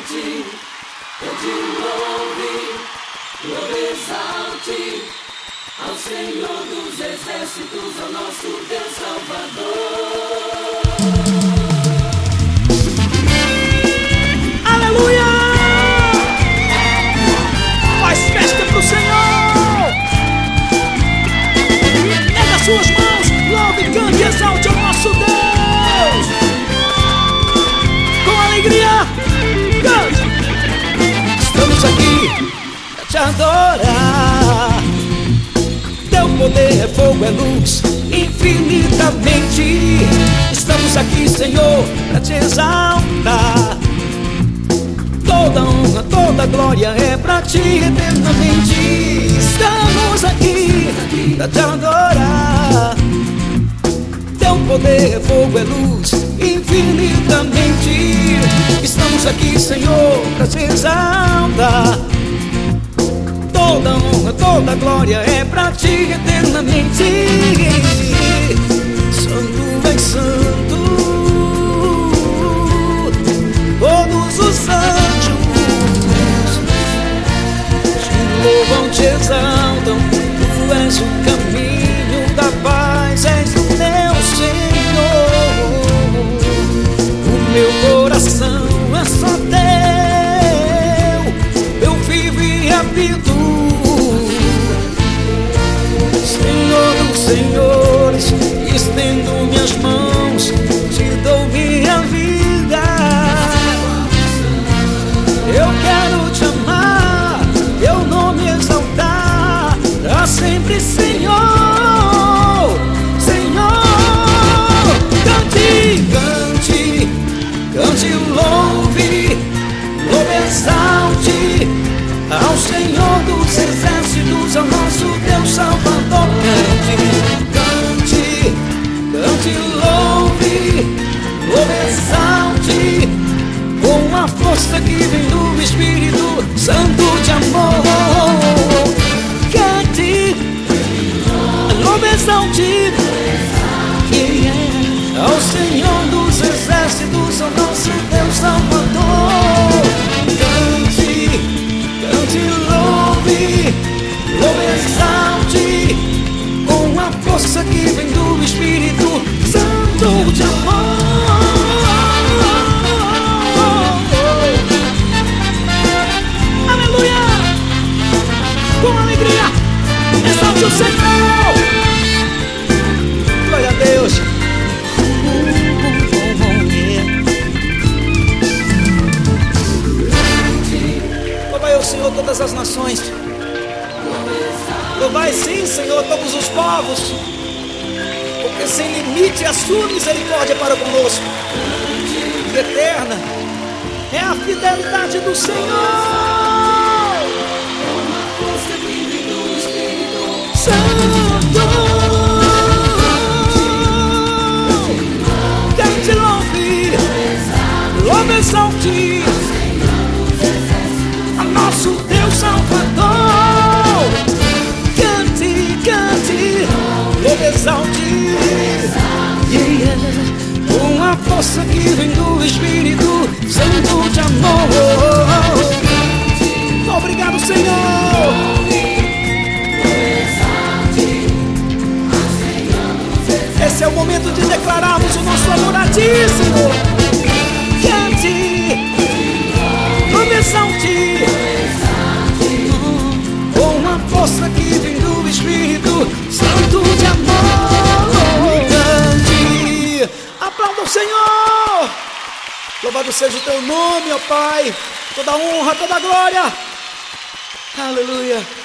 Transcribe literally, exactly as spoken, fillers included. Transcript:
cante, cante e louve, louve e exalte ao Senhor dos exércitos, ao nosso Deus Salvador. Aleluia! Faz festa pro Senhor! Erga suas mãos, louve, cante e exalte ao nosso Deus! Com alegria, cante! Estamos aqui pra te adorar. Teu poder é fogo, é luz, infinitamente. Estamos aqui, Senhor, pra te exaltar. Toda honra, toda glória é pra ti eternamente. Estamos aqui pra te adorar. Teu poder é fogo, é luz, infinitamente. Estamos aqui, Senhor, pra te exaltar. Toda honra, toda glória é pra ti eternamente. Santo é santo, todos os anjos te louvam, te exaltam. Tu és o caminho da paz, és o meu Senhor. O meu coração é só teu, eu vivo e habito. Senhor dos senhores, estendo minhas mãos, te dou minha vida. Eu quero te amar, teu nome exaltar, pra sempre, Senhor, Senhor. Cante, cante, cante e louve, louve, exalte ao Senhor dos exércitos, ao nosso Deus Salvador. Cante, cante, cante e louve, louve, exalte com a força que vem do Espírito Santo de amor. Cante, louve, exalte, yeah, ao Senhor dos exércitos, ao nosso Deus Salvador. Cante, cante e louve, louve, exalte com a força que vem do Espírito Santo de amor. Com alegria, exalte o Senhor. Glória a Deus. Louvai ao Senhor todas as nações. Louvai sim, Senhor, todos os povos, porque sem limite a sua misericórdia para conosco. Eterna é a fidelidade do Senhor. Santo, cante, louve, louve, exalte a nosso Deus Salvador. Cante, cante, louve, exalte, yeah, com a força que vem do Espírito Santo de amor. Obrigado, Senhor. Esse é o momento de declararmos o nosso amor a ti, Senhor. Cante, louve, exalte com a força que vem do Espírito Santo de amor. Cante, aplauda o Senhor. Louvado seja o teu nome, ó Pai. Toda honra, toda glória. Aleluia.